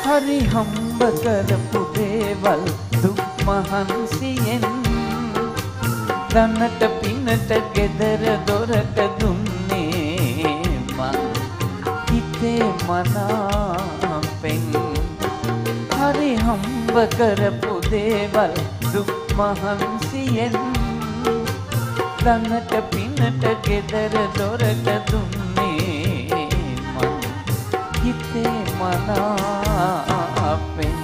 හරි හම්බ කරපු දේවල් දුක් මහන්සියෙන් දන්නට පින්නට ගෙදර දොරට දුන්නේ මං හිතේ මනාපෙන් හරි හම්බ කරපු දේවල් දුක් මහන්සියෙන් දන්නට පින්නට ගෙදර දොරට දුන්නේ මං හිතේ මනාපෙන්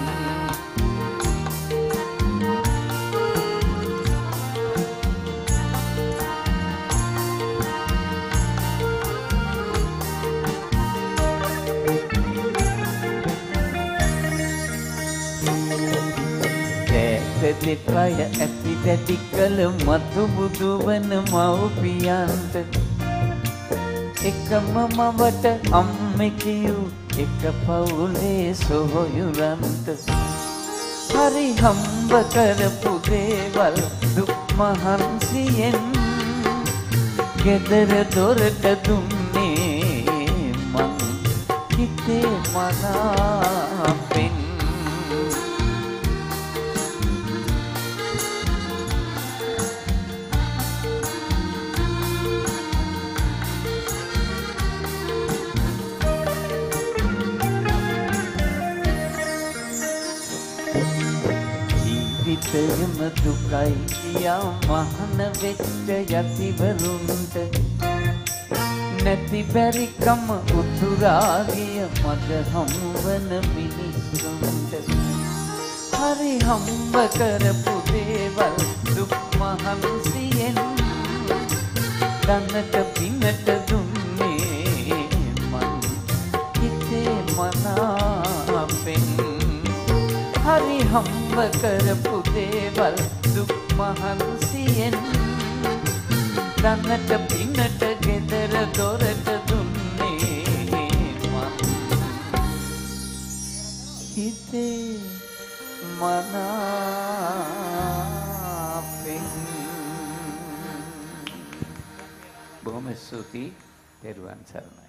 දෙපය ඇති දැඩි කළ මතු බුදු වන මව්පියන්ට එකම මවට අම්මෙකියු එක පවුලේ සොහොයුරන්ට හරි හම්බ කරපු දේවල් දුක් මහන්සියෙන් ගෙදර දොරට දුන්නේ මං හිතේ මනාපෙන් ජීවිතයම දුකයි කියා මහන වෙච්ච යතිවරුන්ට නැති බැරිකම උතුරාගිය මග හමුවන මිනිස්සුන්ට හරි හම්බ කරපු දේවල් දුක් මහන්සියෙන් දන්නට පින්නට දුන්නේ මං හිතේ මනාපෙන් හරි හම්බ කරපු දේවල් දුක් මහන්සියෙන් දන්නට පින්නට ගෙදර දොරට දුන්නේ මං හිතේ මනාපෙන් බොහොම ස්තුතියි. තෙරුවන් සරණයි.